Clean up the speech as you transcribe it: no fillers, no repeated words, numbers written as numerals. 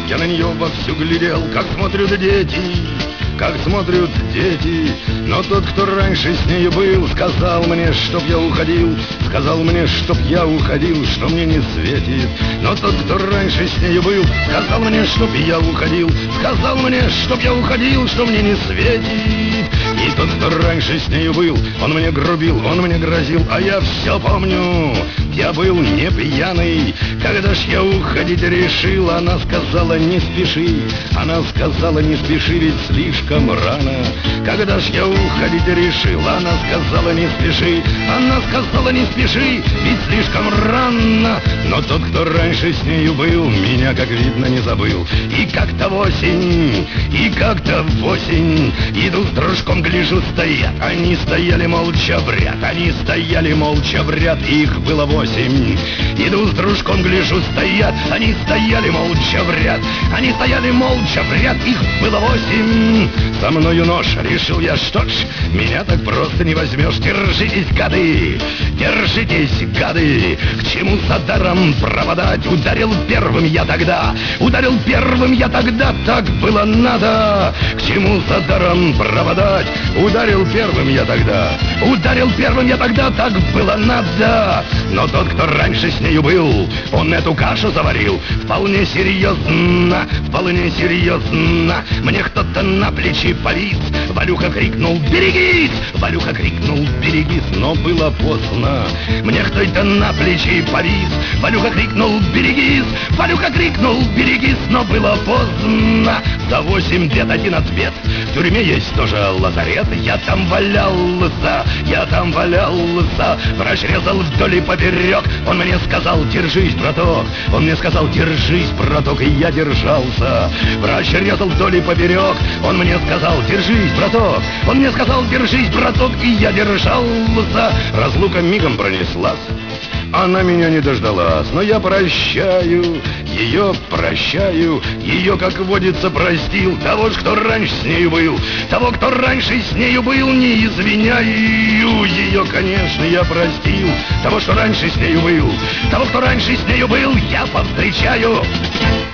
Я на нее вовсю глядел, как смотрят дети, как смотрят дети. Но тот, кто раньше с нею был, сказал мне, чтоб я уходил, сказал мне, чтоб я уходил, что мне не светит. Но тот, кто раньше с нею был, сказал мне, чтоб я уходил, сказал мне, чтоб я уходил, что мне не светит. И тот, кто раньше с нею был, он мне грубил, он мне грозил, а я все помню. Я был не пьяный, когда ж я уходить решил. Она сказала, не спеши, она сказала, не спеши, ведь слишком рано. Когда ж я уходить решил, она сказала, не спеши, она сказала, не спеши, ведь слишком рано. Но тот, кто раньше с нею был, меня, как видно, не забыл. И как-то в осень, иду с дружком, гляжу, стоят. Они стояли молча в ряд, они стояли молча в ряд, их было 8. Иду с дружком, гляжу, стоят. Они стояли молча в ряд, они стояли молча в ряд, их было 8. Со мною нож, решил я, что ж, меня так просто не возьмешь. Держитесь, гады, держитесь, гады. К чему за даром пропадать? Ударил первым я тогда, ударил первым я тогда, так было надо. К чему за даром пропадать? Ударил первым я тогда, ударил первым я тогда, так было надо. Но тот, кто раньше с нею был, он эту кашу заварил вполне серьезно, вполне серьезно. Мне кто-то на плечи повис, Валюха крикнул, берегись! Валюха крикнул, берегись, но было поздно. Мне кто-то на плечи повис, Валюха крикнул, берегись! Валюха крикнул, берегись, но было поздно. За 8 лет один ответ, в тюрьме есть тоже лазарет. Я там валялся, я там валялся. Врач резал вдоль и поперек. Он мне сказал, держись, браток. Он мне сказал, держись, браток, и я держался. Врач резал вдоль и поперек. Он мне сказал, держись, браток. Он мне сказал, держись, браток, и я держался. Разлука мигом пронеслась. Она меня не дождалась, но я прощаю, ее прощаю, ее, как водится, простил. Того ж, кто раньше с нею был, того, кто раньше с нею был, не извиняю. Ее, конечно, я простил. Того, что раньше с нею был, того, кто раньше с нею был, я повстречаю.